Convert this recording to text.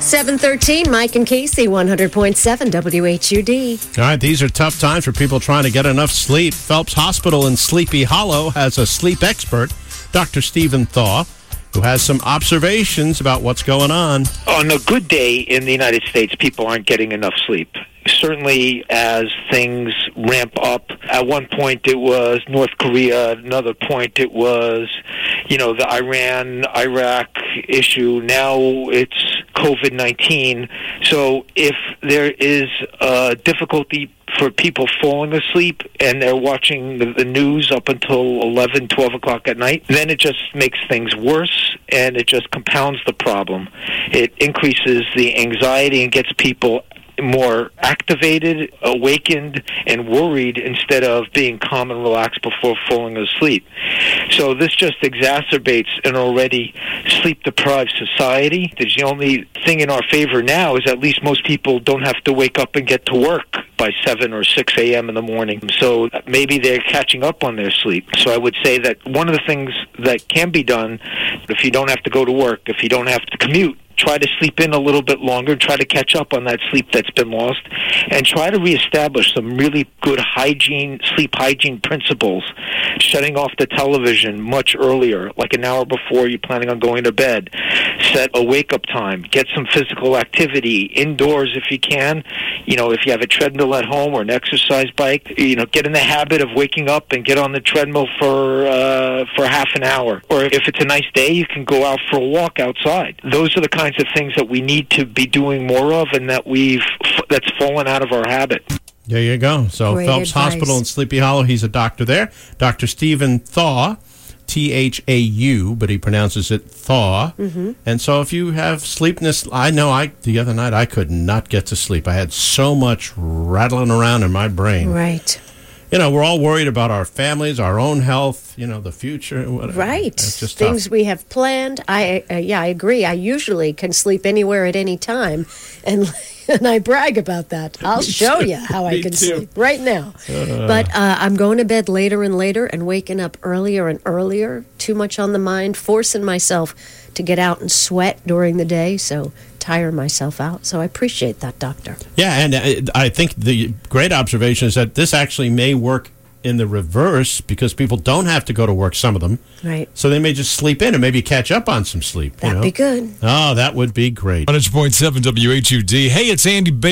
7:13, Mike and Casey, 100.7 WHUD. All right, these are tough times for people trying to get enough sleep. Phelps Hospital in Sleepy Hollow has a sleep expert, Dr. Stephen Thaw, who has some observations about what's going on. On a good day in the United States, people aren't getting enough sleep. Certainly as things ramp up. At one point it was North Korea, at another point it was, the Iran-Iraq issue. Now it's COVID-19. So if there is difficulty for people falling asleep and they're watching the news up until 11, 12 o'clock at night, then it just makes things worse and it just compounds the problem. It increases the anxiety and gets people more activated, awakened, and worried instead of being calm and relaxed before falling asleep. So this just exacerbates an already sleep-deprived society. The only thing in our favor now is at least most people don't have to wake up and get to work by 7 or 6 a.m. in the morning. So maybe they're catching up on their sleep. So I would say that one of the things that can be done, if you don't have to go to work, if you don't have to commute, try to sleep in a little bit longer, try to catch up on that sleep that's been lost, and try to reestablish some really good sleep hygiene principles. Shutting off the television much earlier, like an hour before you're planning on going to bed. Set a wake-up time. Get some physical activity indoors if you can. If you have a treadmill at home or an exercise bike, get in the habit of waking up and get on the treadmill for half an hour. Or if it's a nice day, you can go out for a walk outside. Those are the kinds of things that we need to be doing more of and that's fallen out of our habit. There you go. So Great Phelps advice. Hospital in Sleepy Hollow, he's a doctor there. Dr. Stephen Thaw, Thau, but he pronounces it Thaw. Mm-hmm. And so if you have sleepiness, the other night I could not get to sleep. I had so much rattling around in my brain. Right. We're all worried about our families, our own health, the future, whatever. Right. It's just Things tough. we have planned. I agree. I usually can sleep anywhere at any time, and I brag about that. I'll show you how I can sleep right now. But I'm going to bed later and later and waking up earlier and earlier. Too much on the mind, forcing myself to get out and sweat during the day, so tire myself out. So I appreciate that, Doctor. Yeah, and I think the great observation is that this actually may work in the reverse because people don't have to go to work, some of them. Right. So they may just sleep in and maybe catch up on some sleep. That'd be good. Oh, that would be great. 100.7 WHUD. Hey, it's Andy Baker.